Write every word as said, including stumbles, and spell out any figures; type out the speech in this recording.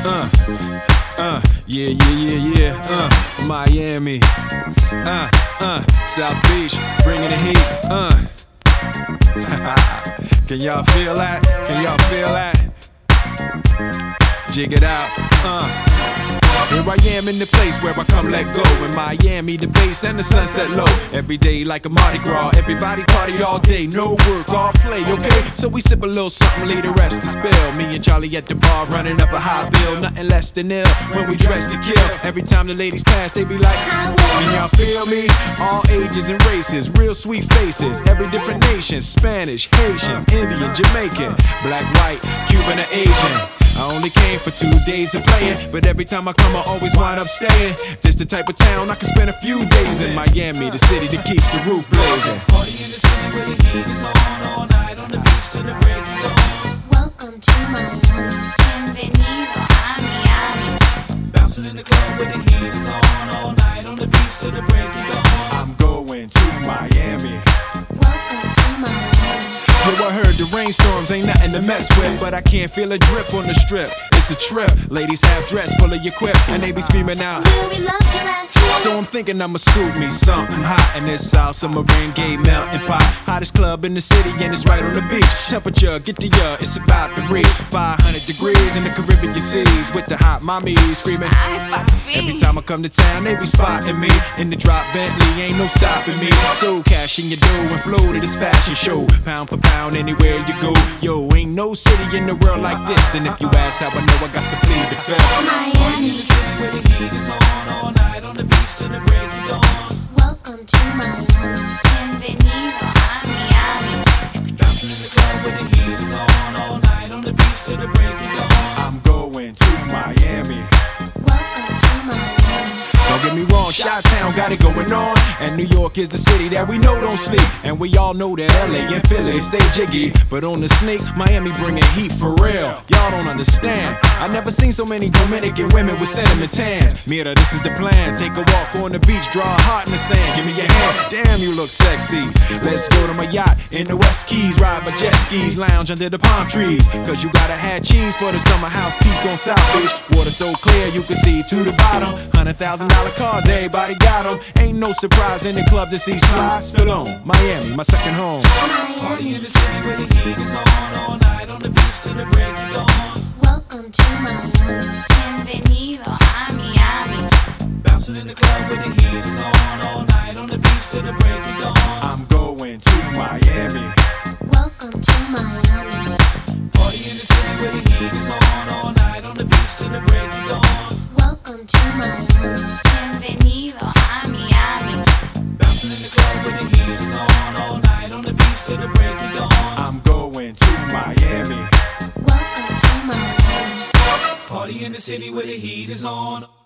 Uh, uh, yeah, yeah, yeah, yeah. Uh, Miami. Uh, uh, South Beach, bringing the heat. Uh. Can y'all feel that? Can y'all feel that? Jig it out. Uh. Here I am in the place where I come let go. In Miami, the base and the sunset low. Every day like a Mardi Gras. Everybody party all day, no work, all play, okay? So we sip a little something, leave the rest to spill. Me and Charlie at the bar running up a high bill. Nothing less than ill when we dress to kill. Every time the ladies pass, they be like, can y'all feel me? All ages and races, real sweet faces. Every different nation, Spanish, Haitian, Indian, Jamaican, black, white, Cuban, or Asian. I only came for two days of playing, but every time I come I always wind up staying. This the type of town I can spend a few days in. Miami, the city that keeps the roof blazing. Party in the city where the heat is on, all night on the beach till the break of dawn. Welcome to Miami. Bienvenido a Miami. Bouncing in the club where the heat is on, all night on the beach till the break of dawn. I'm going to Miami. Welcome to Miami. Yo, I heard the rainstorms ain't nothing to mess with, but I can't feel a drip on the strip. It's a trip. Ladies half dressed, full of your quip, and they be screaming out, Will we love your ass here? so I'm thinking I'ma scoop me something hot in this South Submarine Gay melting pot. Hottest club in the city and it's right on the beach. Temperature, get the ya, it's about to reach five hundred degrees in the Caribbean seas with the hot mommy screaming. Ay, papi. Every time I come to town, they be spotting me in the drop Bentley, ain't no stopping me. So cash in your dough and flow to this fashion show, pound for pound anywhere you go. Yo, ain't no city in the world like this, and if you ask how I know, I got to plead the fifth. Party in Miami. the city where the heat is on, all night on the beach till the break of dawn. Welcome to Miami. Bienvenido a Miami. Bouncing in the club where the heat is on, all night on the beach till the break of dawn. I'm going to Miami. Welcome to Miami. Don't get me wrong, Chi-Town got it going on, and New York is the city that we know don't sleep. And we all know that L A and Philly stay jiggy, but on the sneak, Miami bringing heat for real. Y'all don't understand. I never seen so many Dominican women with cinnamon tans. Mira, this is the plan. Take a walk on the beach, draw a heart in the sand. Give me your hand. Damn, you look sexy. Let's go to my yacht in the West Keys, ride my jet skis, lounge under the palm trees. Cause you gotta have cheese for the summer house piece on South Beach. Water so clear you can see to the bottom. Hundred thousand dollar cars, everybody got them. Ain't no surprise in the club to see Sly Stallone. Miami, my second home. Party in the city where the heat is on, all night on the beach till the break of dawn. Welcome to Miami. Bienvenido a Miami. Bouncing in the club where the heat is on, all night on the beach till the break of dawn. I'm going to Miami. Welcome to Miami. Party in the city where the heat is on, all night on the beach till the break of dawn. Welcome to Miami. Bienvenido a Miami. Bouncing in the club where the heat is on, all night on the beach till the break of dawn. I'm going to Miami. Welcome to Miami. Party in the city where the heat is on.